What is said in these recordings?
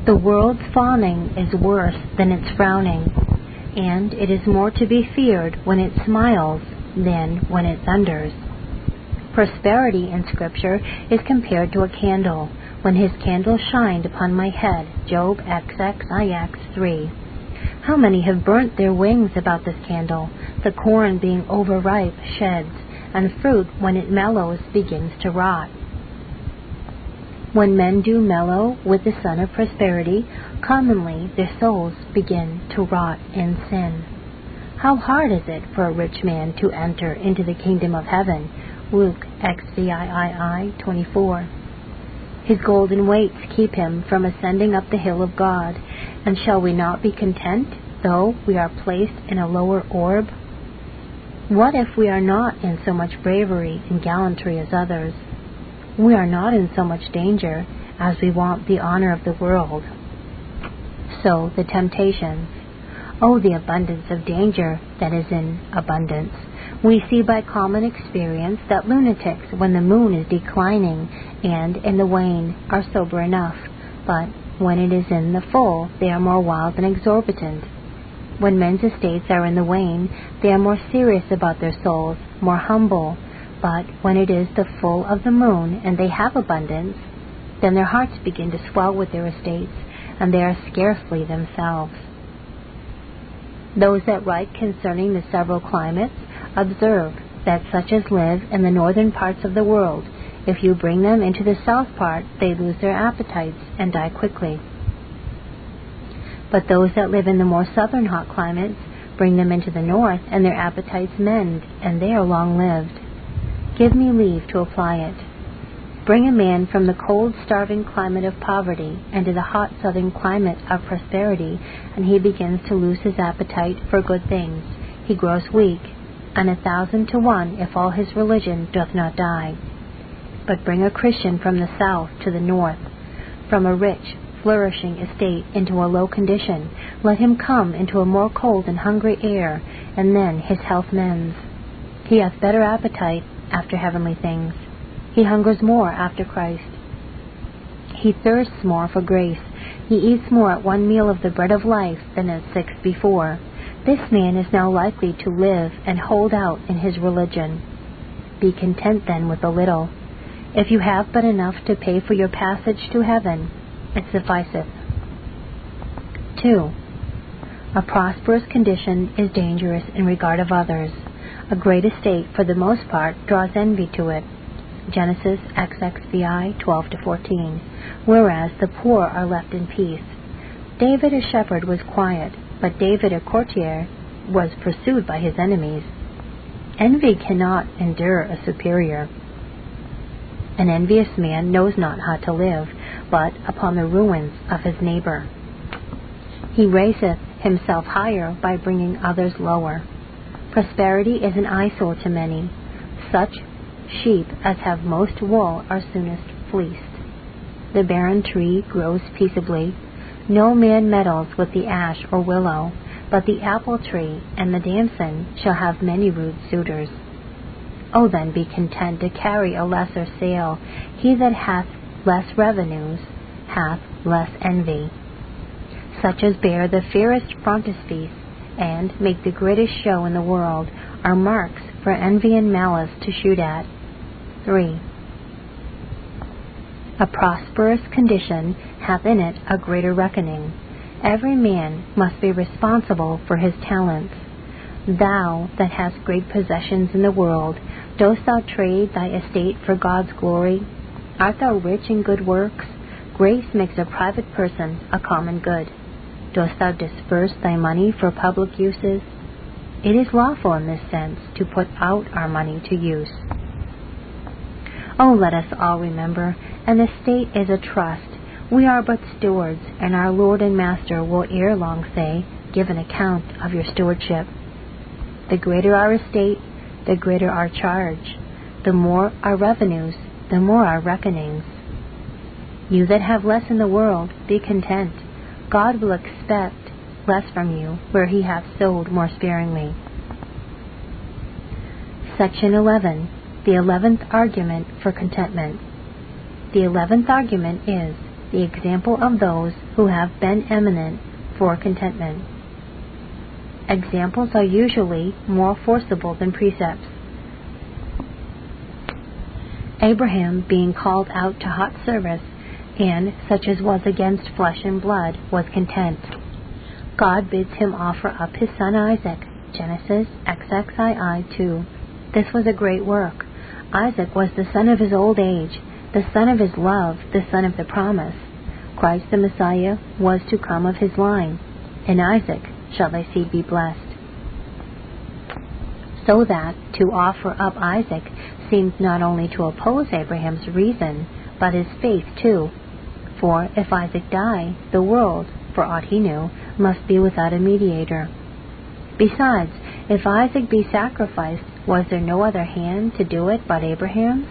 The world's fawning is worse than its frowning, and it is more to be feared when it smiles than when it thunders. Prosperity in Scripture is compared to a candle. When his candle shined upon my head, Job XXIX 3. How many have burnt their wings about this candle? The corn being overripe sheds, and fruit when it mellows begins to rot. When men do mellow with the sun of prosperity, commonly their souls begin to rot in sin. How hard is it for a rich man to enter into the kingdom of heaven? Luke XVIII 24. His golden weights keep him from ascending up the hill of God. And shall we not be content, though we are placed in a lower orb? What if we are not in so much bravery and gallantry as others? We are not in so much danger as we want the honor of the world. So the temptations. Oh, the abundance of danger that is in abundance. We see by common experience that lunatics, when the moon is declining and in the wane, are sober enough, but when it is in the full, they are more wild and exorbitant. When men's estates are in the wane, they are more serious about their souls, more humble, but when it is the full of the moon and they have abundance, then their hearts begin to swell with their estates, and they are scarcely themselves. Those that write concerning the several climates observe that such as live in the northern parts of the world, if you bring them into the south part, they lose their appetites and die quickly. But those that live in the more southern hot climates, bring them into the north, and their appetites mend, and they are long-lived. Give me leave to apply it. Bring a man from the cold, starving climate of poverty into the hot southern climate of prosperity, and he begins to lose his appetite for good things. He grows weak, and 1,000 to 1 if all his religion doth not die. But bring a Christian from the south to the north, from a rich, flourishing estate into a low condition. Let him come into a more cold and hungry air, and then his health mends. He hath better appetite after heavenly things. He hungers more after Christ. He thirsts more for grace. He eats more at one meal of the bread of life than at 6 before. This man is now likely to live and hold out in his religion. Be content then with a little. If you have but enough to pay for your passage to heaven, it sufficeth. 2. A prosperous condition is dangerous in regard of others. A great estate, for the most part, draws envy to it. Genesis XXVI 12-14. Whereas the poor are left in peace. David a shepherd was quiet, but David a courtier was pursued by his enemies. Envy cannot endure a superior. An envious man knows not how to live, but upon the ruins of his neighbor. He raiseth himself higher by bringing others lower. Prosperity is an eyesore to many. Such sheep as have most wool are soonest fleeced. The barren tree grows peaceably. No man meddles with the ash or willow, but the apple tree and the damson shall have many rude suitors. O then be content to carry a lesser sail. He that hath less revenues hath less envy. Such as bear the fairest frontispiece and make the greatest show in the world are marks for envy and malice to shoot at. 3. A prosperous condition hath in it a greater reckoning. Every man must be responsible for his talents. Thou that hast great possessions in the world, dost thou trade thy estate for God's glory? Art thou rich in good works? Grace makes a private person a common good. Dost thou disperse thy money for public uses? It is lawful in this sense to put out our money to use. Oh, let us all remember, an estate is a trust. We are but stewards, and our Lord and Master will ere long say, give an account of your stewardship. The greater our estate, the greater our charge. The more our revenues, the more our reckonings. You that have less in the world, be content. God will expect less from you where he hath sowed more sparingly. Section 11. The 11th argument for contentment. The 11th argument is, the example of those who have been eminent for contentment. Examples are usually more forcible than precepts. Abraham, being called out to hot service, and such as was against flesh and blood, was content. God bids him offer up his son Isaac. Genesis XXII 2. This was a great work. Isaac was the son of his old age, the son of his love, the son of the promise. Christ the Messiah was to come of his line. In Isaac shall thy seed be blessed. So that to offer up Isaac seemed not only to oppose Abraham's reason, but his faith too. For if Isaac die, the world, for aught he knew, must be without a mediator. Besides, if Isaac be sacrificed, was there no other hand to do it but Abraham's?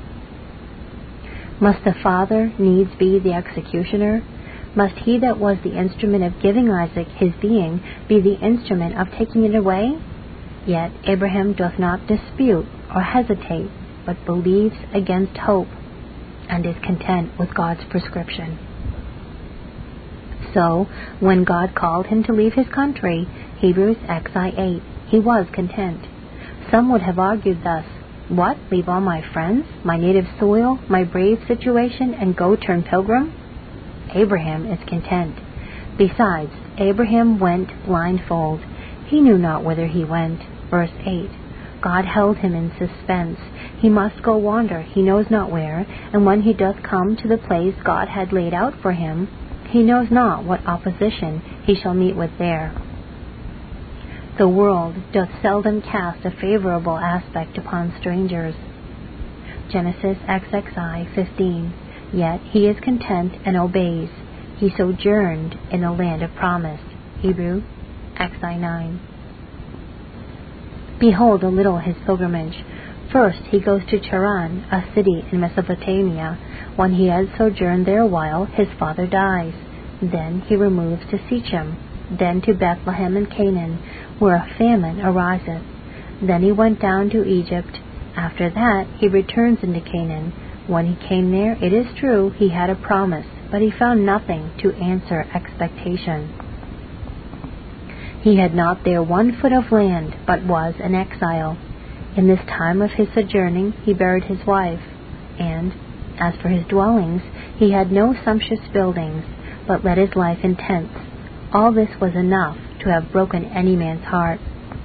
Must the father needs be the executioner? Must he that was the instrument of giving Isaac his being be the instrument of taking it away? Yet Abraham doth not dispute or hesitate, but believes against hope, and is content with God's prescription. So, when God called him to leave his country, Hebrews XI 8, he was content. Some would have argued thus, what, leave all my friends, my native soil, my brave situation, and go turn pilgrim? Abraham is content. Besides, Abraham went blindfold. He knew not whither he went. Verse 8. God held him in suspense. He must go wander, he knows not where, and when he doth come to the place God had laid out for him, he knows not what opposition he shall meet with there. The world doth seldom cast a favorable aspect upon strangers. Genesis XXI 15. Yet he is content and obeys. He sojourned in the land of promise. Hebrew XI 9. Behold a little his pilgrimage. First he goes to Charan, a city in Mesopotamia. When he had sojourned there a while, his father dies. Then he removes to Shechem, then to Bethlehem in Canaan, where a famine ariseth. Then he went down to Egypt. After that he returns into Canaan. When he came there, it is true, he had a promise, but he found nothing to answer expectation. He had not there 1 foot of land, but was an exile. In this time of his sojourning he buried his wife, and, as for his dwellings, he had no sumptuous buildings, but led his life in tents. All this was enough to have broken any man's heart.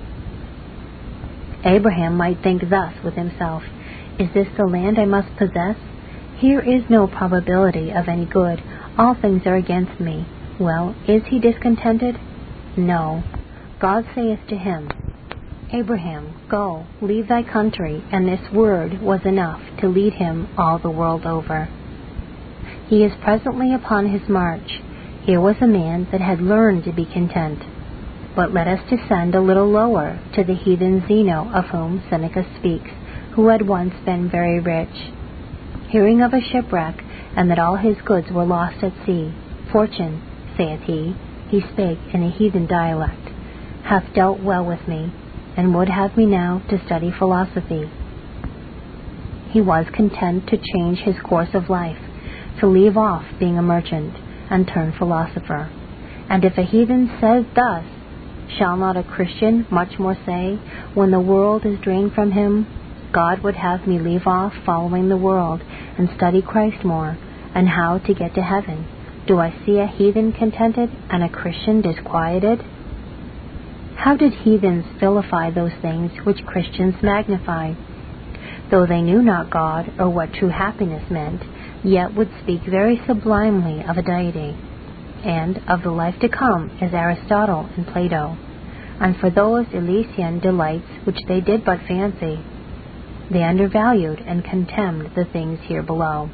Abraham might think thus with himself, is this the land I must possess? Here is no probability of any good. All things are against me. Well, is he discontented? No. God saith to him, Abraham, go, leave thy country, and this word was enough to lead him all the world over. He is presently upon his march. Here was a man that had learned to be content. But let us descend a little lower to the heathen Zeno, of whom Seneca speaks, who had once been very rich. Hearing of a shipwreck, and that all his goods were lost at sea, Fortune, saith he spake in a heathen dialect, hath dealt well with me, and would have me now to study philosophy. He was content to change his course of life, to leave off being a merchant, and turn philosopher. And if a heathen says thus, shall not a Christian much more say, when the world is drained from him, God would have me leave off following the world, and study Christ more, and how to get to heaven? Do I see a heathen contented, and a Christian disquieted? How did heathens vilify those things which Christians magnify? Though they knew not God, or what true happiness meant, yet would speak very sublimely of a deity, and of the life to come, as Aristotle and Plato. And for those Elysian delights which they did but fancy, they undervalued and contemned the things here below.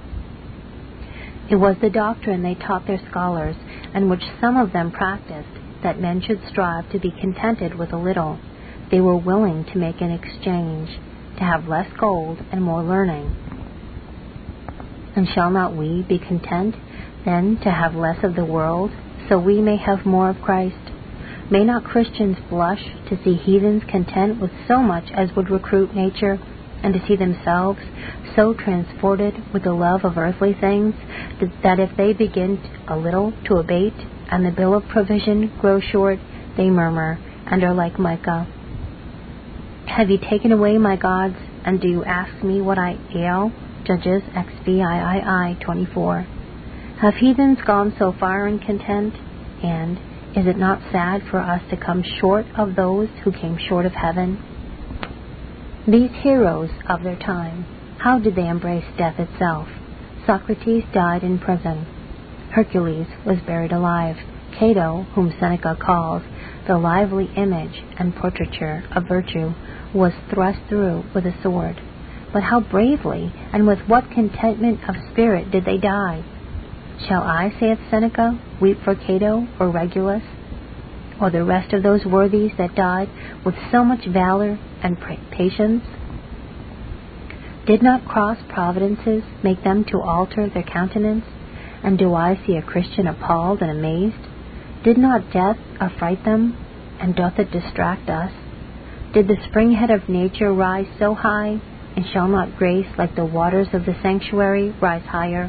It was the doctrine they taught their scholars, and which some of them practiced, that men should strive to be contented with a little. They were willing to make an exchange, to have less gold and more learning. And shall not we be content, then, to have less of the world, so we may have more of Christ? May not Christians blush to see heathens content with so much as would recruit nature, and to see themselves so transported with the love of earthly things that if they begin a little to abate, and the bill of provision grows short, they murmur, and are like Micah. Have you taken away my gods, and do you ask me what I ail? Judges XVII 24. Have heathens gone so far in content? And is it not sad for us to come short of those who came short of heaven? These heroes of their time, how did they embrace death itself? Socrates died in prison. Hercules was buried alive. Cato, whom Seneca calls the lively image and portraiture of virtue, was thrust through with a sword. But how bravely and with what contentment of spirit did they die? Shall I, saith Seneca, weep for Cato or Regulus, or the rest of those worthies that died with so much valor and patience? Did not cross providences make them to alter their countenance? And do I see a Christian appalled and amazed? Did not death affright them, and doth it distract us? Did the springhead of nature rise so high, and shall not grace, like the waters of the sanctuary, rise higher?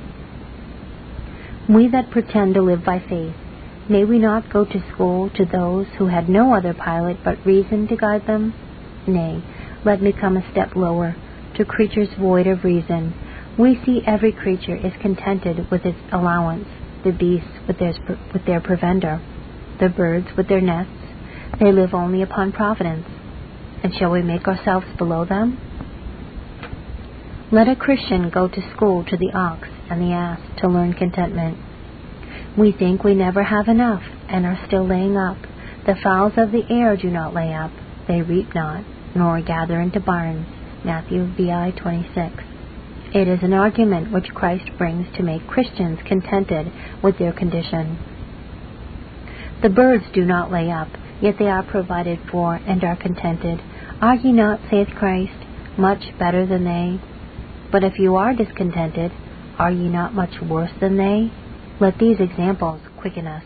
We that pretend to live by faith, may we not go to school to those who had no other pilot but reason to guide them? Nay, let me come a step lower, to creatures void of reason. We see every creature is contented with its allowance, the beasts with their provender, the birds with their nests. They live only upon providence. And shall we make ourselves below them? Let a Christian go to school to the ox and the ass to learn contentment. We think we never have enough, and are still laying up. The fowls of the air do not lay up, they reap not, nor gather into barns. Matthew VI 26. It is an argument which Christ brings to make Christians contented with their condition. The birds do not lay up, yet they are provided for and are contented. Are ye not, saith Christ, much better than they? But if you are discontented, are ye not much worse than they? Let these examples quicken us.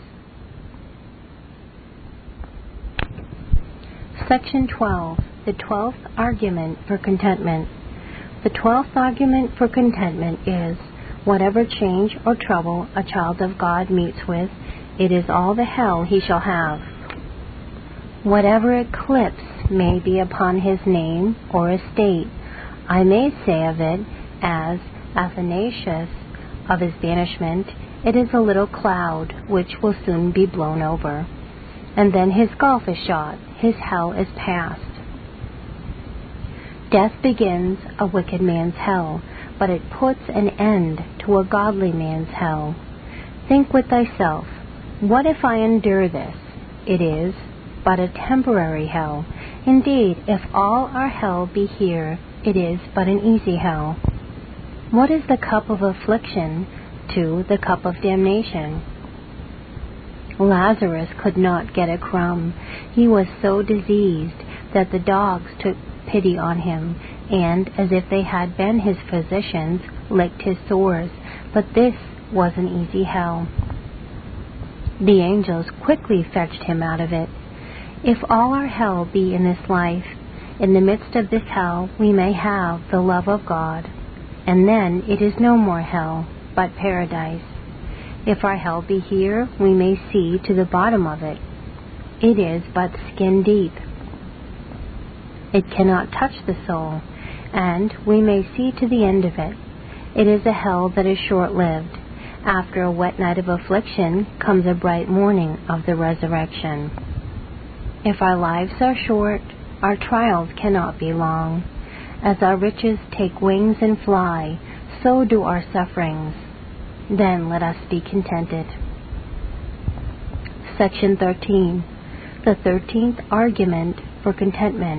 Section 12. The 12th Argument for Contentment. The 12th argument for contentment is, whatever change or trouble a child of God meets with, it is all the hell he shall have. Whatever eclipse may be upon his name or estate, I may say of it, as Athanasius of his banishment, it is a little cloud which will soon be blown over. And then his gulf is shot, his hell is past. Death begins a wicked man's hell, but it puts an end to a godly man's hell. Think with thyself, what if I endure this? It is but a temporary hell. Indeed, if all our hell be here, it is but an easy hell. What is the cup of affliction to the cup of damnation? Lazarus could not get a crumb. He was so diseased that the dogs took pity on him, and, as if they had been his physicians, licked his sores. But this was an easy hell. The angels quickly fetched him out of it. If all our hell be in this life, in the midst of this hell we may have the love of God, and then it is no more hell, but paradise. If our hell be here, we may see to the bottom of it. It is but skin deep. It cannot touch the soul, and we may see to the end of it. It is a hell that is short-lived. After a wet night of affliction comes a bright morning of the resurrection. If our lives are short, our trials cannot be long. As our riches take wings and fly, so do our sufferings. Then let us be contented. Section 13. The 13th Argument for Contentment.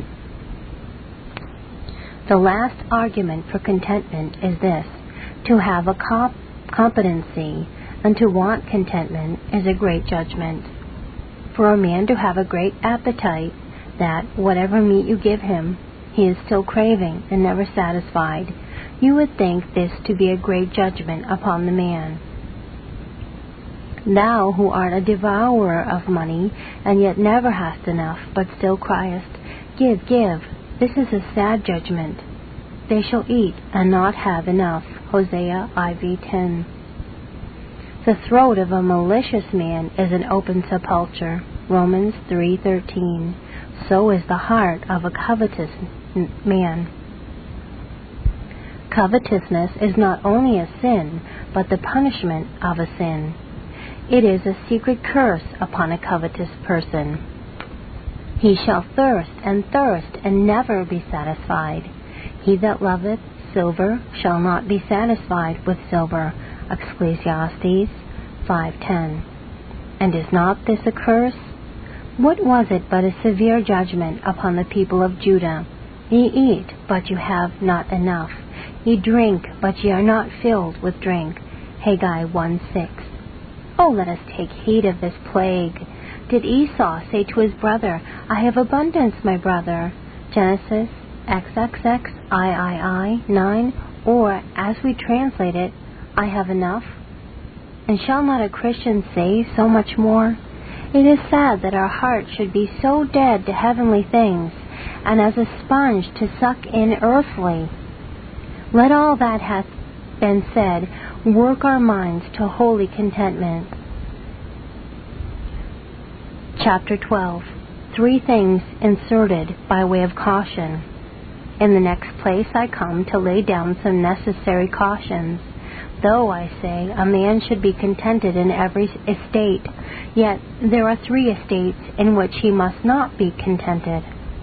The last argument for contentment is this: to have a competency and to want contentment is a great judgment. For a man to have a great appetite, that whatever meat you give him, he is still craving and never satisfied, you would think this to be a great judgment upon the man. Thou who art a devourer of money, and yet never hast enough, but still criest, Give, give, this is a sad judgment. they shall eat and not have enough. Hosea IV 10. The throat of a malicious man is an open sepulchre. Romans 3:13. So is the heart of a covetous man. Covetousness is not only a sin, but the punishment of a sin. It is a secret curse upon a covetous person. He shall thirst and never be satisfied. He that loveth silver shall not be satisfied with silver. Ecclesiastes 5:10. And is not this a curse? What was it but a severe judgment upon the people of Judah? Ye eat, but you have not enough. Ye drink, but ye are not filled with drink. Haggai 1:6. Oh, let us take heed of this plague. Did Esau say to his brother, I have abundance, my brother? Genesis XXXIII 9, or, as we translate it, I have enough? And shall not a Christian say so much more? It is sad that our hearts should be so dead to heavenly things, and as a sponge to suck in earthly. Let all that hath been said work our minds to holy contentment. Chapter 12. 3 things inserted by way of caution. In the next place I come to lay down some necessary cautions. Though, I say, a man should be contented in every estate, yet there are 3 estates in which he must not be contented.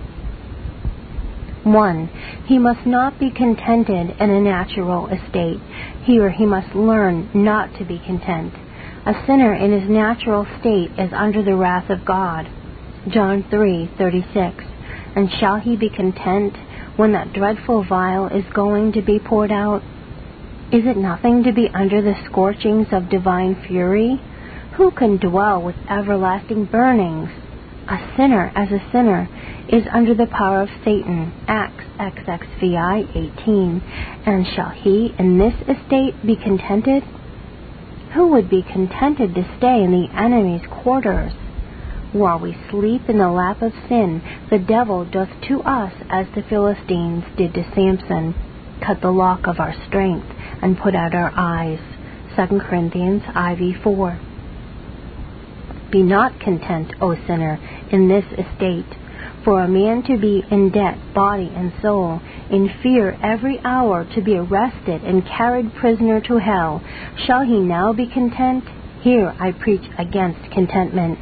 1. He must not be contented in a natural estate. Here he must learn not to be content. A sinner in his natural state is under the wrath of God. John 3:36. And shall he be content when that dreadful vial is going to be poured out? Is it nothing to be under the scorchings of divine fury? Who can dwell with everlasting burnings? A sinner, as a sinner, is under the power of Satan. Acts XXVI 18. And shall he in this estate be contented? Who would be contented to stay in the enemy's quarters? While we sleep in the lap of sin, the devil doth to us as the Philistines did to Samson, cut the lock of our strength and put out our eyes. 2 Corinthians IV 4. Be not content, O sinner, in this estate. For a man to be in debt, body and soul, in fear every hour to be arrested and carried prisoner to hell, shall he now be content? Here I preach against contentment.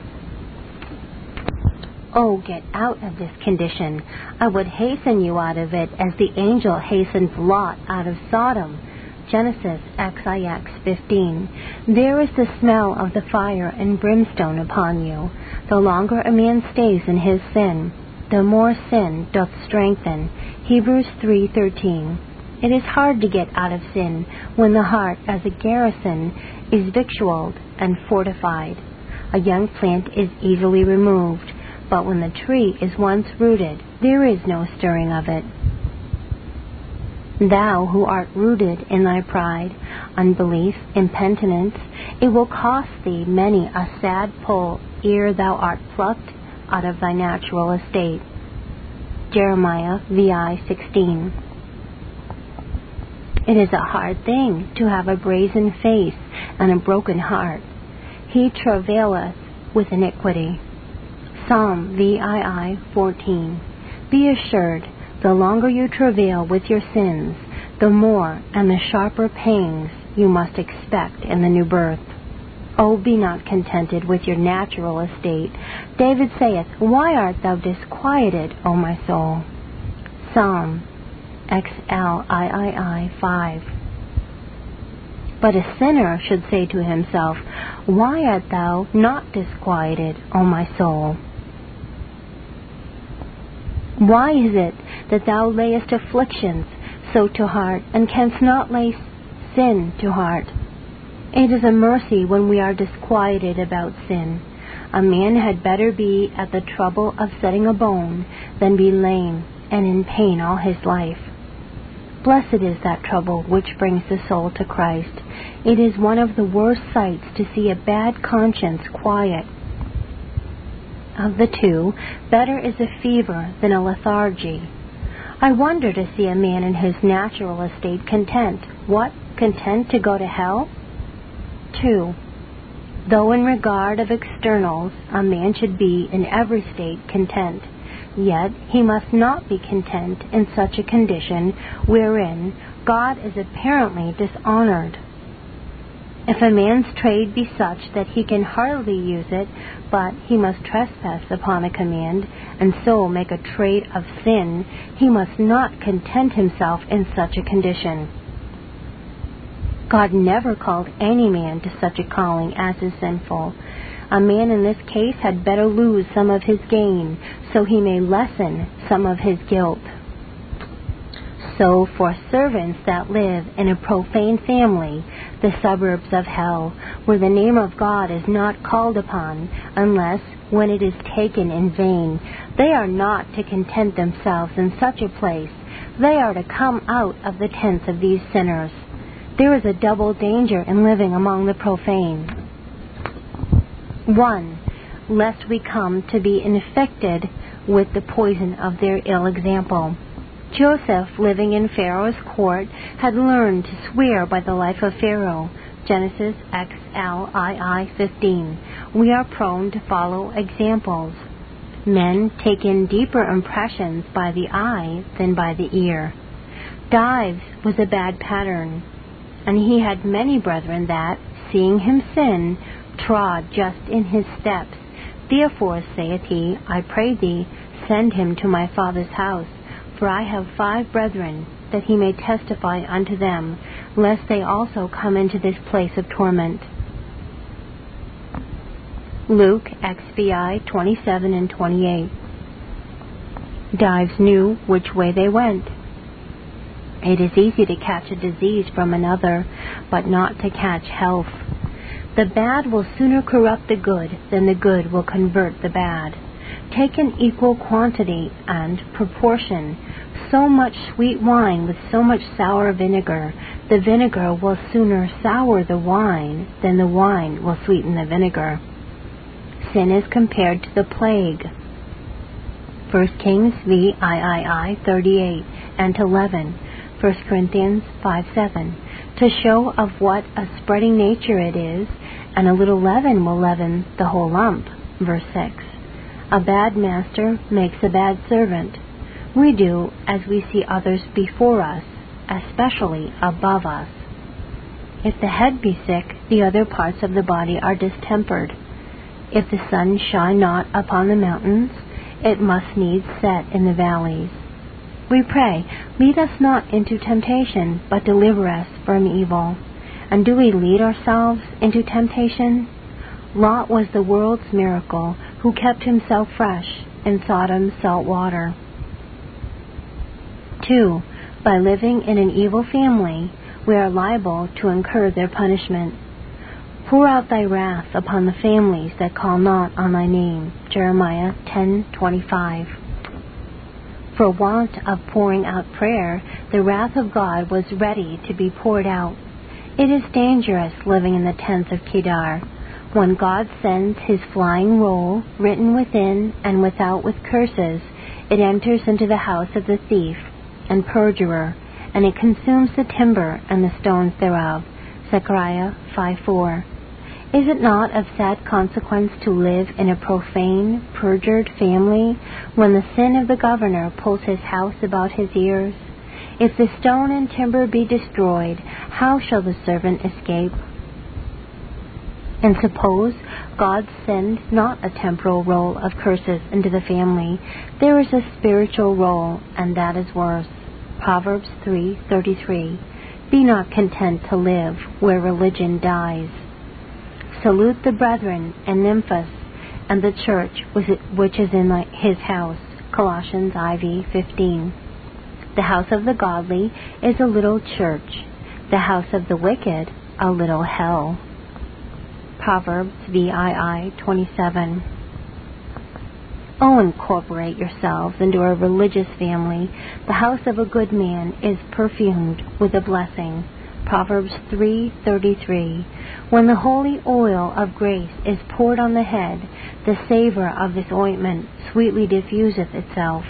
Oh, get out of this condition. I would hasten you out of it as the angel hastened Lot out of Sodom. Genesis XIX 15. There is the smell of the fire and brimstone upon you. The longer a man stays in his sin, the more sin doth strengthen. Hebrews 3:13. It is hard to get out of sin when the heart as a garrison is victualled and fortified. A young plant is easily removed, but when the tree is once rooted, there is no stirring of it. Thou who art rooted in thy pride, unbelief, impenitence, it will cost thee many a sad pull ere thou art plucked out of thy natural estate. Jeremiah VI 16. It is a hard thing to have a brazen face and a broken heart. He travaileth with iniquity. Psalm VII 14. Be assured, the longer you travail with your sins, the more and the sharper pangs you must expect in the new birth. O be not contented with your natural estate. David saith, Why art thou disquieted, O my soul? Psalm XLII 5. But a sinner should say to himself, Why art thou not disquieted, O my soul? Why is it that thou layest afflictions so to heart, and canst not lay sin to heart? It is a mercy when we are disquieted about sin. A man had better be at the trouble of setting a bone than be lame and in pain all his life. Blessed is that trouble which brings the soul to Christ. It is one of the worst sights to see a bad conscience quiet. Of the two, better is a fever than a lethargy. I wonder to see a man in his natural estate content. What? Content to go to hell? 2. Though in regard of externals a man should be in every state content, yet he must not be content in such a condition wherein God is apparently dishonored. If a man's trade be such that he can hardly use it, but he must trespass upon a command, and so make a trade of sin, he must not content himself in such a condition. God never called any man to such a calling as is sinful. A man in this case had better lose some of his gain, so he may lessen some of his guilt. So for servants that live in a profane family, the suburbs of hell, where the name of God is not called upon, unless when it is taken in vain, they are not to content themselves in such a place. They are to come out of the tents of these sinners. There is a double danger in living among the profane. 1. Lest we come to be infected with the poison of their ill example. Joseph, living in Pharaoh's court, had learned to swear by the life of Pharaoh. Genesis XLII 15. We are prone to follow examples. Men take in deeper impressions by the eye than by the ear. Dives was a bad pattern, and he had many brethren that, seeing him sin, trod just in his steps. Therefore saith he, I pray thee, send him to my father's house, for I have 5 brethren, that he may testify unto them, lest they also come into this place of torment. Luke XVI 27 and 28. Dives knew which way they went. It is easy to catch a disease from another, but not to catch health. The bad will sooner corrupt the good than the good will convert the bad. Take an equal quantity and proportion, so much sweet wine with so much sour vinegar. The vinegar will sooner sour the wine than the wine will sweeten the vinegar. Sin is compared to the plague. 1 Kings v. III 38 and 11, 1 Corinthians 5:7, to show of what a spreading nature it is, and a little leaven will leaven the whole lump. Verse 6. A bad master makes a bad servant. We do as we see others before us, especially above us. If the head be sick, the other parts of the body are distempered. If the sun shine not upon the mountains, it must needs set in the valleys. We pray, lead us not into temptation, but deliver us from evil. And do we lead ourselves into temptation? Lot was the world's miracle, who kept himself fresh in Sodom's salt water. 2. By living in an evil family, we are liable to incur their punishment. Pour out thy wrath upon the families that call not on thy name. Jeremiah 10:25. For want of pouring out prayer, the wrath of God was ready to be poured out. It is dangerous living in the tents of Kedar. When God sends his flying roll, written within and without with curses, it enters into the house of the thief and perjurer, and it consumes the timber and the stones thereof. Zechariah 5:4. Is it not of sad consequence to live in a profane, perjured family, when the sin of the governor pulls his house about his ears? If the stone and timber be destroyed, how shall the servant escape? And suppose God send not a temporal roll of curses into the family, there is a spiritual roll, and that is worse. Proverbs 3:33. Be not content to live where religion dies. Salute the brethren and Nymphas and the church which is in his house. Colossians IV:15. The house of the godly is a little church, the house of the wicked a little hell. Proverbs VII 27. Oh, incorporate yourselves into a religious family. The house of a good man is perfumed with a blessing. Proverbs 3:33. When the holy oil of grace is poured on the head, the savor of this ointment sweetly diffuseth itself,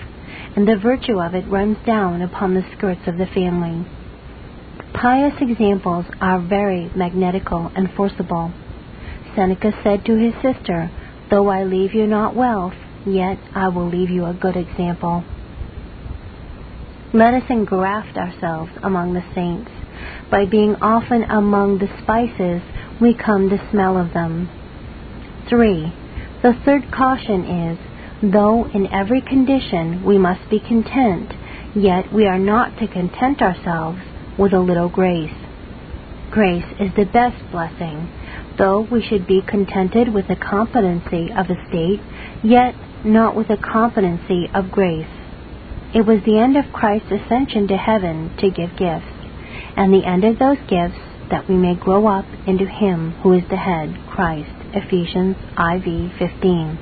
and the virtue of it runs down upon the skirts of the family. Pious examples are very magnetical and forcible. Seneca said to his sister, "Though I leave you not wealth, yet I will leave you a good example." Let us engraft ourselves among the saints. By being often among the spices, we come to smell of them. 3. The third caution is, though in every condition we must be content, yet we are not to content ourselves with a little grace. Grace is the best blessing. Though we should be contented with the competency of estate, yet not with the competency of grace. It was the end of Christ's ascension to heaven to give gifts, and the end of those gifts that we may grow up into Him who is the head, Christ. Ephesians IV 15.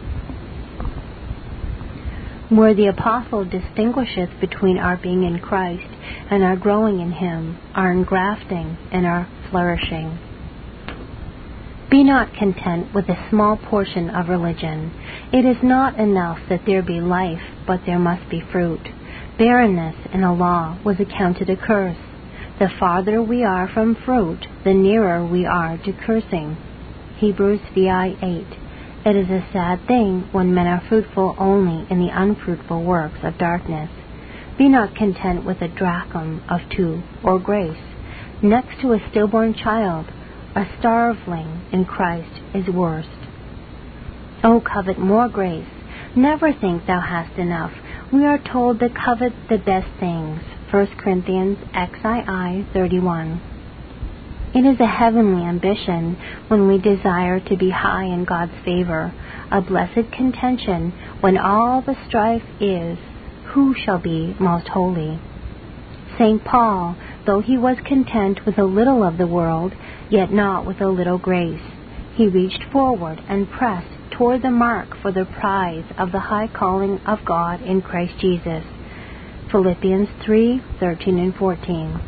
Where the Apostle distinguisheth between our being in Christ and our growing in Him, our engrafting and our flourishing. Be not content with a small portion of religion. It is not enough that there be life, but there must be fruit. Barrenness in a law was accounted a curse. The farther we are from fruit, the nearer we are to cursing. Hebrews vi 8. It is a sad thing when men are fruitful only in the unfruitful works of darkness. Be not content with a drachm of 2 or grace. Next to a stillborn child, a starveling in Christ is worst. O covet more grace. Never think thou hast enough. We are told to covet the best things. 1 Corinthians XII 31. It is a heavenly ambition when we desire to be high in God's favor, a blessed contention when all the strife is, who shall be most holy? St. Paul, though he was content with a little of the world, yet not with a little grace, he reached forward and pressed toward the mark for the prize of the high calling of God in Christ Jesus. Philippians 3:13 and 14.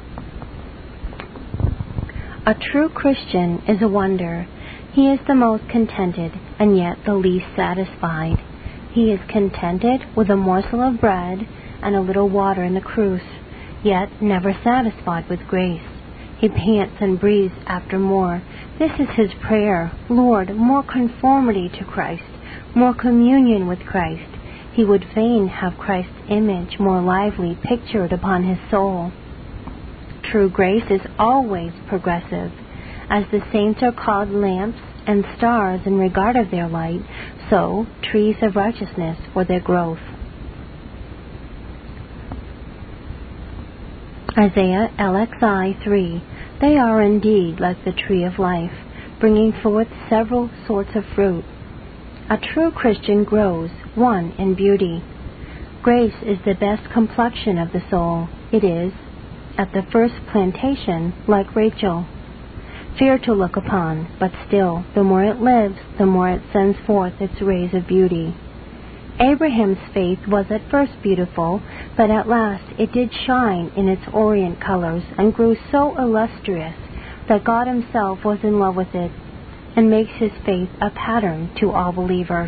A true Christian is a wonder. He is the most contented and yet the least satisfied. He is contented with a morsel of bread and a little water in the cruse, yet never satisfied with grace. He pants and breathes after more. This is his prayer: Lord, more conformity to Christ, more communion with Christ. He would fain have Christ's image more lively pictured upon his soul. True grace is always progressive. As the saints are called lamps and stars in regard of their light, so trees of righteousness for their growth. Isaiah LXI 3. They are indeed like the tree of life, bringing forth several sorts of fruit. A true Christian grows, one, in beauty. Grace is the best complexion of the soul. It is, at the first plantation, like Rachel, fair to look upon, but still, the more it lives, the more it sends forth its rays of beauty. Abraham's faith was at first beautiful, but at last it did shine in its orient colors and grew so illustrious that God Himself was in love with it, and makes His faith a pattern to all believers.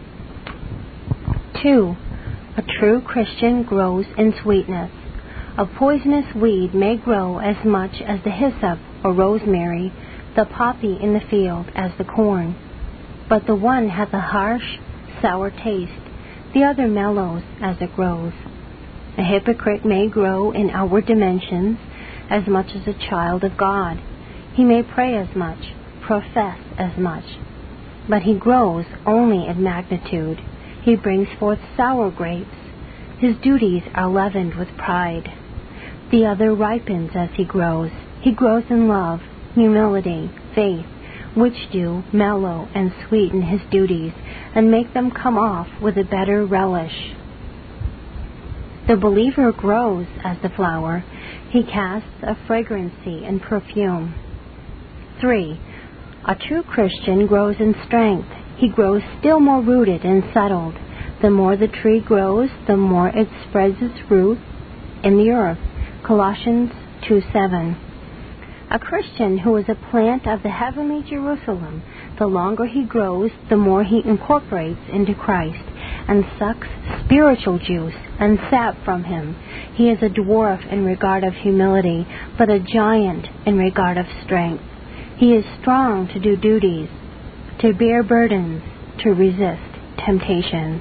2. A true Christian grows in sweetness. A poisonous weed may grow as much as the hyssop or rosemary, the poppy in the field as the corn. But the one hath a harsh, sour taste, the other mellows as it grows. A hypocrite may grow in outward dimensions as much as a child of God. He may pray as much, profess as much, but he grows only in magnitude. He brings forth sour grapes. His duties are leavened with pride. The other ripens as he grows. He grows in love, humility, faith, which do mellow and sweeten his duties and make them come off with a better relish. The believer grows as the flower. He casts a fragrancy and perfume. 3. A true Christian grows in strength. He grows still more rooted and settled. The more the tree grows, the more it spreads its root in the earth. Colossians 2:7. A Christian who is a plant of the heavenly Jerusalem, the longer he grows, the more he incorporates into Christ, and sucks spiritual juice and sap from him. He is a dwarf in regard of humility, but a giant in regard of strength. He is strong to do duties, to bear burdens, to resist temptations.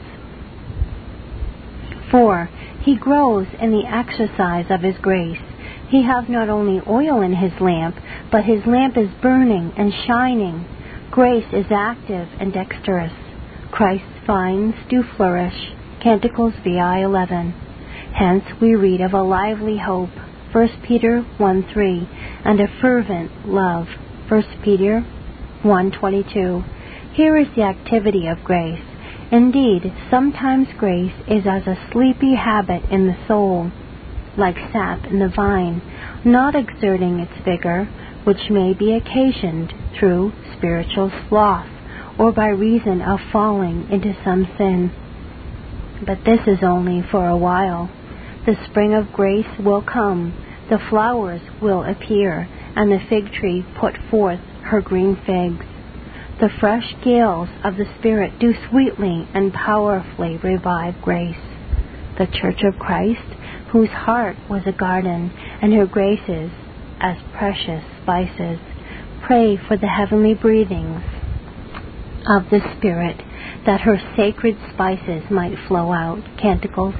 4. He grows in the exercise of his grace. He hath not only oil in his lamp, but his lamp is burning and shining. Grace is active and dexterous. Christ's vines do flourish. Canticles VI 11. Hence we read of a lively hope, 1 Peter 1:3, and a fervent love, 1 Peter 1:22. Here is the activity of grace. Indeed, sometimes grace is as a sleepy habit in the soul, like sap in the vine, not exerting its vigor, which may be occasioned through spiritual sloth, or by reason of falling into some sin. But this is only for a while. The spring of grace will come, the flowers will appear, and the fig tree put forth her green figs. The fresh gales of the Spirit do sweetly and powerfully revive grace. The Church of Christ, whose heart was a garden, and her graces as precious spices, pray for the heavenly breathings of the Spirit, that her sacred spices might flow out. Canticles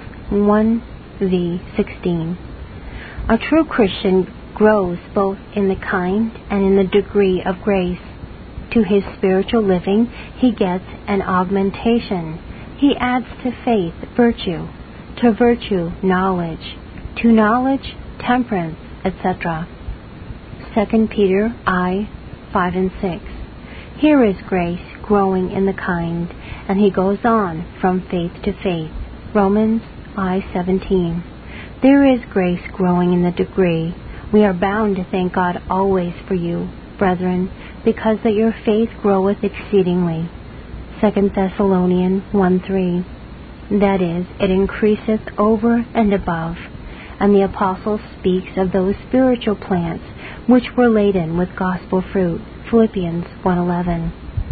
1:16. A true Christian grows both in the kind and in the degree of grace. To his spiritual living he gets an augmentation. He adds to faith virtue, to virtue knowledge, to knowledge temperance, etc. 2 Peter I 5 and 6. Here is grace growing in the kind, and he goes on from faith to faith. Romans I 17. There is grace growing in the degree. We are bound to thank God always for you, brethren, because that your faith groweth exceedingly. 2 Thessalonians 1:3. That is, it increaseth over and above. And the Apostle speaks of those spiritual plants which were laden with gospel fruit. Philippians 1:11.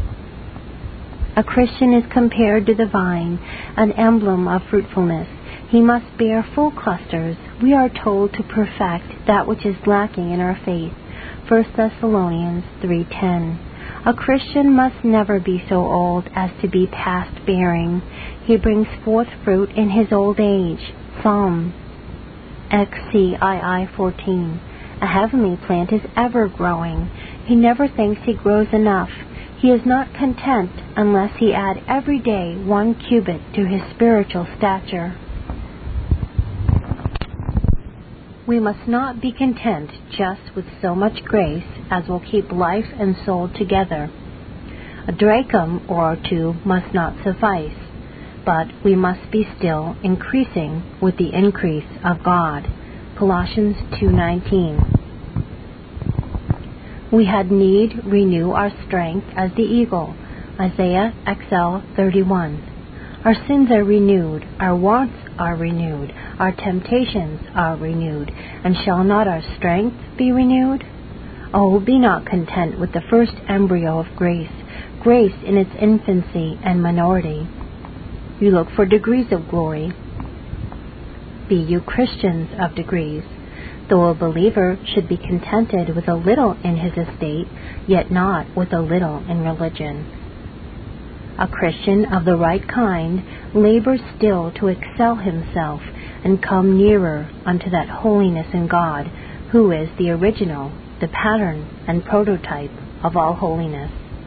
A Christian is compared to the vine, an emblem of fruitfulness. He must bear full clusters. We are told to perfect that which is lacking in our faith. 1 Thessalonians 3:10. A Christian must never be so old as to be past bearing. He brings forth fruit in his old age. Psalm XCII 14. A heavenly plant is ever growing. He never thinks he grows enough. He is not content unless he add every day 1 cubit to his spiritual stature. We must not be content just with so much grace as will keep life and soul together. A drachm or two must not suffice, but we must be still increasing with the increase of God. Colossians 2:19. We had need renew our strength as the eagle. Isaiah XL 31. Our sins are renewed, our wants are renewed, our temptations are renewed, and shall not our strength be renewed? Oh, be not content with the first embryo of grace, grace in its infancy and minority. You look for degrees of glory. Be you Christians of degrees. Though a believer should be contented with a little in his estate, yet not with a little in religion. A Christian of the right kind labors still to excel himself and come nearer unto that holiness in God, who is the original, the pattern, and prototype of all holiness.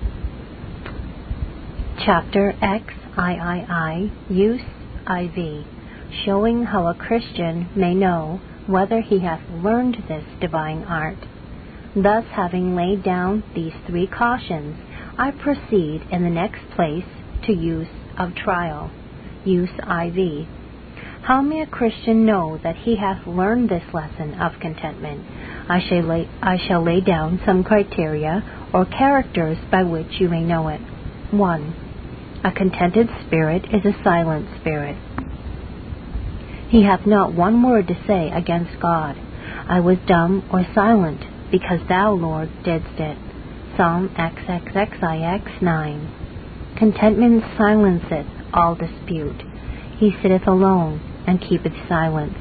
Chapter XIII, Use IV, showing how a Christian may know whether he hath learned this divine art. Thus, having laid down these 3 cautions, I proceed in the next place to use of trial, use IV. How may a Christian know that he hath learned this lesson of contentment? I shall lay down some criteria or characters by which you may know it. 1. A contented spirit is a silent spirit. He hath not one word to say against God. I was dumb or silent, because thou, Lord, didst it. Psalm XXXIX 9. Contentment silenceth all dispute. He sitteth alone, and keepeth silence.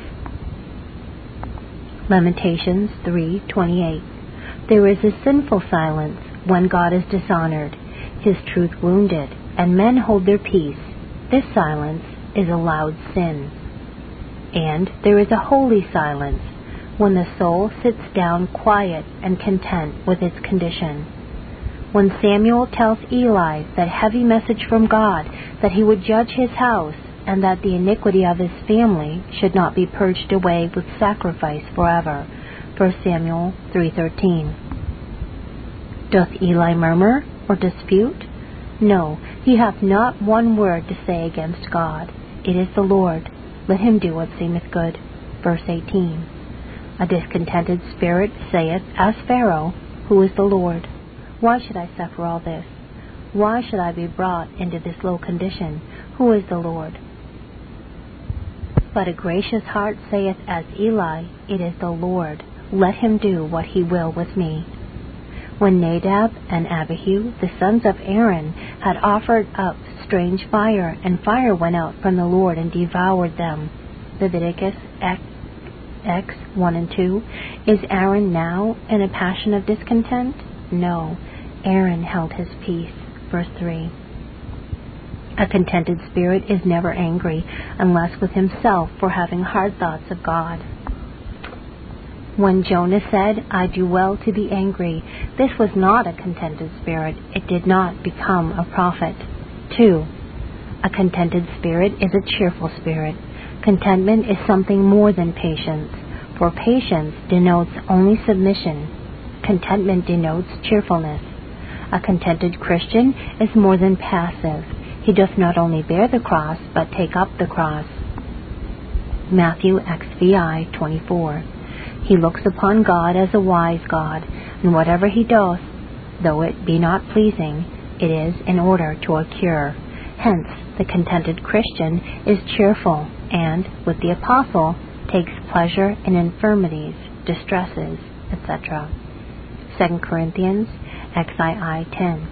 Lamentations 3:28. There is a sinful silence when God is dishonored, his truth wounded, and men hold their peace. This silence is a loud sin. And there is a holy silence when the soul sits down quiet and content with its condition. When Samuel tells Eli that heavy message from God that he would judge his house and that the iniquity of his family should not be purged away with sacrifice forever. 1 Samuel 3:13. Doth Eli murmur or dispute? No, he hath not one word to say against God. It is the Lord. Let him do what seemeth good. Verse 18. A discontented spirit saith, as Pharaoh, Who is the Lord? Why should I suffer all this? Why should I be brought into this low condition? Who is the Lord? But a gracious heart saith as Eli, It is the Lord. Let him do what he will with me. When Nadab and Abihu, the sons of Aaron, had offered up strange fire, and fire went out from the Lord and devoured them. Leviticus X 1 and 2. Is Aaron now in a passion of discontent? No. Aaron held his peace. Verse 3. A contented spirit is never angry, unless with himself for having hard thoughts of God. When Jonah said, I do well to be angry, this was not a contented spirit. It did not become a prophet. 2. A contented spirit is a cheerful spirit. Contentment is something more than patience, for patience denotes only submission. Contentment denotes cheerfulness. A contented Christian is more than passive. He doth not only bear the cross, but take up the cross. Matthew XVI 24. He looks upon God as a wise God, and whatever he doth, though it be not pleasing, it is in order to a cure. Hence, the contented Christian is cheerful, and, with the apostle, takes pleasure in infirmities, distresses, etc. 2 Corinthians XII 10.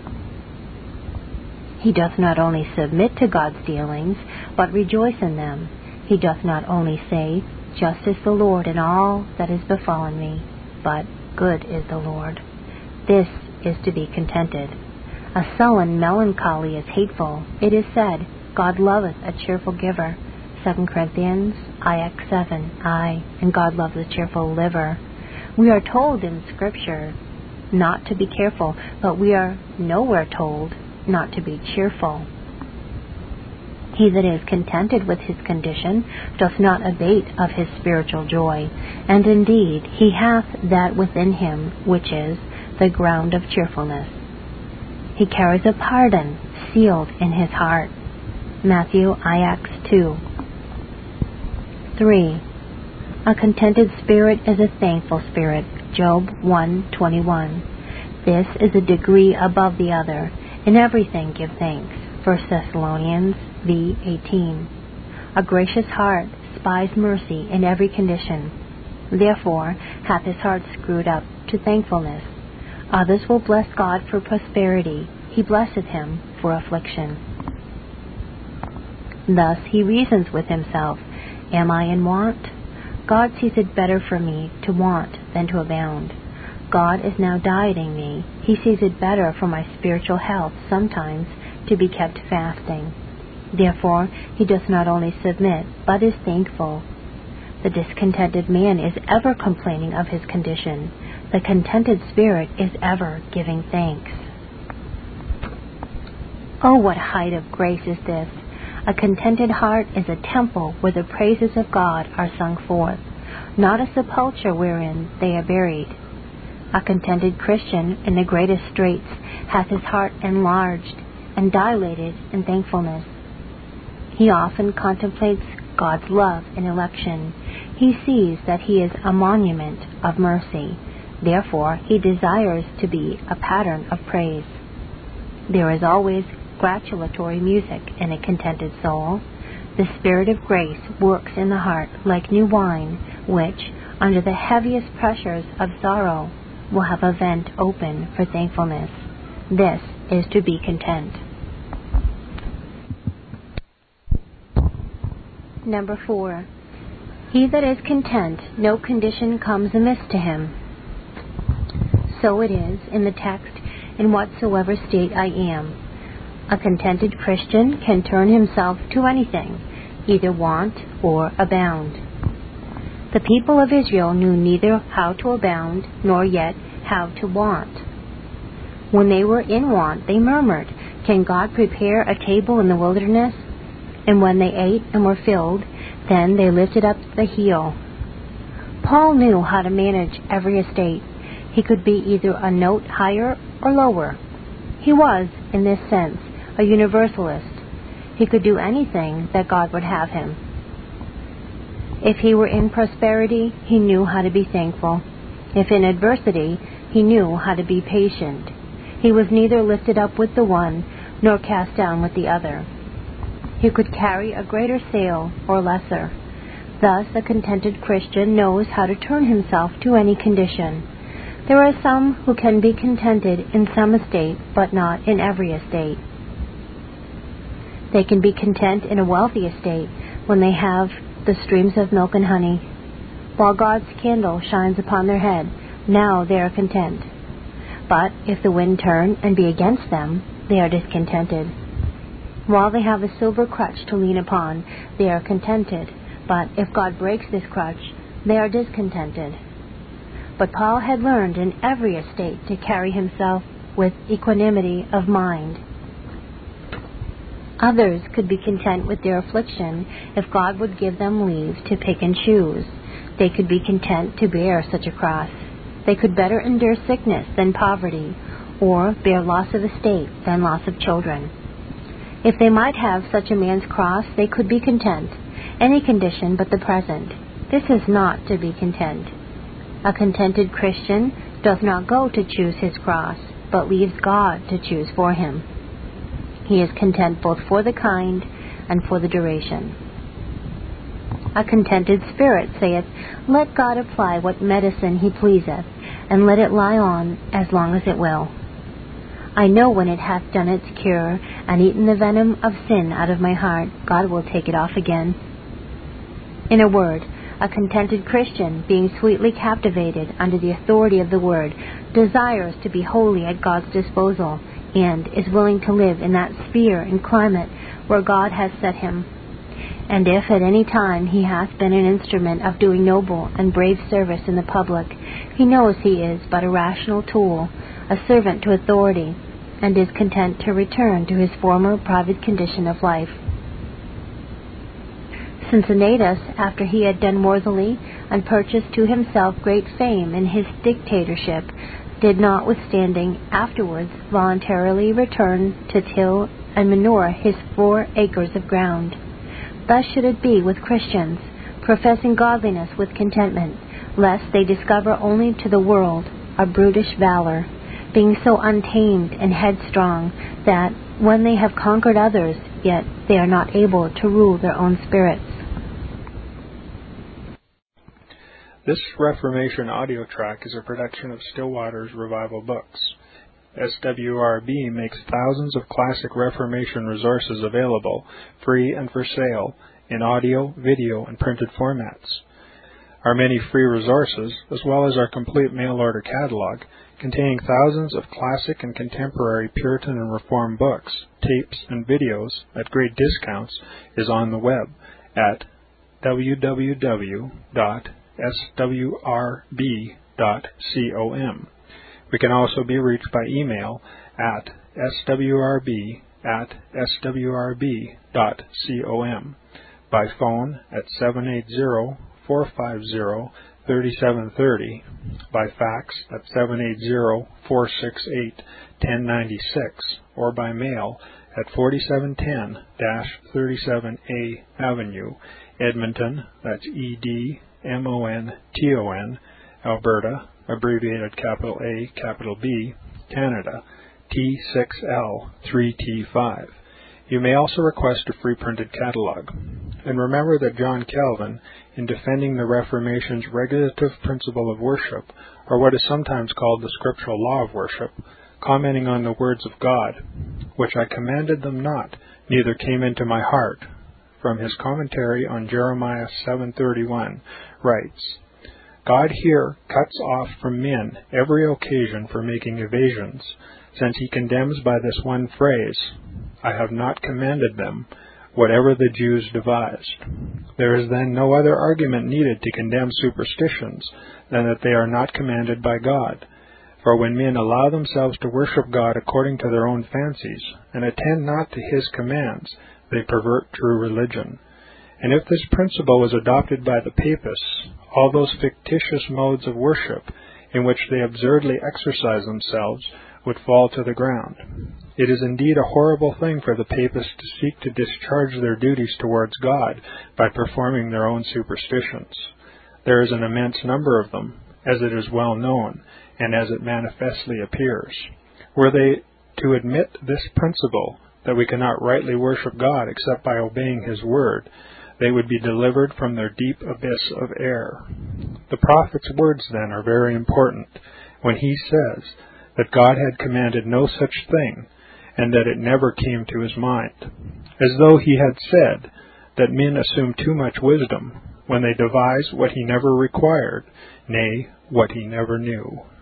He doth not only submit to God's dealings, but rejoice in them. He doth not only say, Just is the Lord in all that is befallen me, but good is the Lord. This is to be contented. A sullen melancholy is hateful. It is said, God loveth a cheerful giver. 2 Corinthians IX 7. And God loves a cheerful liver. We are told in Scripture not to be careful, but we are nowhere told not to be cheerful. He that is contented with his condition doth not abate of his spiritual joy, and indeed he hath that within him which is the ground of cheerfulness. He carries a pardon sealed in his heart. Matthew IX 2. 3. A contented spirit is a thankful spirit. Job 1:21. This is a degree above the other. In everything give thanks. 1 Thessalonians v:18. A gracious heart spies mercy in every condition. Therefore hath his heart screwed up to thankfulness. Others will bless God for prosperity. He blesseth him for affliction. Thus he reasons with himself, Am I in want? God sees it better for me to want than to abound. God is now dieting me. He sees it better for my spiritual health sometimes to be kept fasting. Therefore he does not only submit, but is thankful. The discontented man is ever complaining of his condition. The contented spirit is ever giving thanks. Oh, what height of grace is this! A contented heart is a temple where the praises of God are sung forth, not a sepulchre wherein they are buried. A contented Christian in the greatest straits hath his heart enlarged and dilated in thankfulness. He often contemplates God's love and election. He sees that he is a monument of mercy. Therefore, he desires to be a pattern of praise. There is always gratulatory music in a contented soul. The Spirit of grace works in the heart like new wine, which, under the heaviest pressures of sorrow, will have a vent open for thankfulness. This is to be content. Number 4. He that is content, no condition comes amiss to him. So it is in the text, in whatsoever state I am. A contented Christian can turn himself to anything, either want or abound. The people of Israel knew neither how to abound nor yet how to want. When they were in want, they murmured, "Can God prepare a table in the wilderness?" And when they ate and were filled, then they lifted up the heel. Paul knew how to manage every estate. He could be either a note higher or lower. He was, in this sense, a universalist. He could do anything that God would have him. If he were in prosperity, he knew how to be thankful. If in adversity, he knew how to be patient. He was neither lifted up with the one, nor cast down with the other. He could carry a greater sail or lesser. Thus, a contented Christian knows how to turn himself to any condition. There are some who can be contented in some estate, but not in every estate. They can be content in a wealthy estate when they have the streams of milk and honey. While God's candle shines upon their head, now they are content. But if the wind turn and be against them, they are discontented. While they have a silver crutch to lean upon, they are contented. But if God breaks this crutch, they are discontented. But Paul had learned in every estate to carry himself with equanimity of mind. Others could be content with their affliction if God would give them leave to pick and choose. They could be content to bear such a cross. They could better endure sickness than poverty, or bear loss of estate than loss of children. If they might have such a man's cross, they could be content, any condition but the present. This is not to be content. A contented Christian does not go to choose his cross, but leaves God to choose for him. He is content both for the kind and for the duration. A contented spirit saith, "Let God apply what medicine he pleaseth, and let it lie on as long as it will. I know when it hath done its cure, and eaten the venom of sin out of my heart, God will take it off again." In a word, a contented Christian, being sweetly captivated under the authority of the Word, desires to be wholly at God's disposal, and is willing to live in that sphere and climate where God has set him. And if at any time he hath been an instrument of doing noble and brave service in the public, he knows he is but a rational tool, a servant to authority, and is content to return to his former private condition of life. Cincinnatus, after he had done worthily and purchased to himself great fame in his dictatorship, did notwithstanding afterwards voluntarily return to till and manure his 4 acres of ground. Thus should it be with Christians, professing godliness with contentment, lest they discover only to the world a brutish valor, being so untamed and headstrong that when they have conquered others, yet they are not able to rule their own spirits. This Reformation audio track is a production of Stillwater's Revival Books. SWRB makes thousands of classic Reformation resources available, free and for sale, in audio, video, and printed formats. Our many free resources, as well as our complete mail-order catalog, containing thousands of classic and contemporary Puritan and Reformed books, tapes, and videos at great discounts, is on the web at www.swrb.com. We can also be reached by email at swrb@swrb.com, by phone at 780-450-3730, by fax at 780-468-1096, or by mail at 4710-37A Avenue, Edmonton, that's Edmonton, Alberta, abbreviated capital A, capital B, Canada, T6L3T5. You may also request a free printed catalog. And remember that John Calvin, in defending the Reformation's regulative principle of worship, or what is sometimes called the scriptural law of worship, commenting on the words of God, "Which I commanded them not, neither came into my heart," from his commentary on Jeremiah 7:31, writes, God here cuts off from men every occasion for making evasions, since he condemns by this one phrase, I have not commanded them, whatever the Jews devised. There is then no other argument needed to condemn superstitions than that they are not commanded by God. For when men allow themselves to worship God according to their own fancies, and attend not to his commands, they pervert true religion. And if this principle was adopted by the papists, all those fictitious modes of worship in which they absurdly exercise themselves would fall to the ground. It is indeed a horrible thing for the papists to seek to discharge their duties towards God by performing their own superstitions. There is an immense number of them, as it is well known, and as it manifestly appears. Were they to admit this principle, that we cannot rightly worship God except by obeying his word, they would be delivered from their deep abyss of error. The prophet's words, then, are very important when he says that God had commanded no such thing, and that it never came to his mind, as though he had said that men assume too much wisdom when they devise what he never required, nay, what he never knew.